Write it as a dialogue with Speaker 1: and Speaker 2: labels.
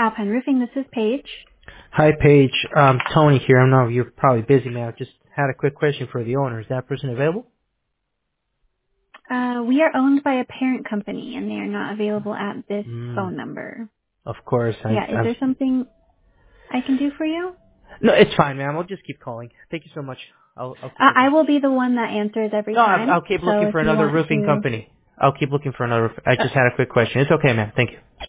Speaker 1: Alpine Roofing. This is Paige.
Speaker 2: Hi, Paige. Tony here. I know you're probably busy, man. I just had a quick question for the owner. Is that person available?
Speaker 1: We are owned by a parent company, and they are not available at this phone number.
Speaker 2: Of course.
Speaker 1: Yeah, is there something I can do for you?
Speaker 2: No, it's fine, ma'am. I'll just keep calling. Thank you so much. I'll keep looking.
Speaker 1: I will be the one that answers every
Speaker 2: No,
Speaker 1: time.
Speaker 2: I'll keep
Speaker 1: So
Speaker 2: looking
Speaker 1: if
Speaker 2: for
Speaker 1: you
Speaker 2: another
Speaker 1: want
Speaker 2: roofing
Speaker 1: to...
Speaker 2: company. I'll keep looking for another. I just had a quick question. It's okay, ma'am. Thank you.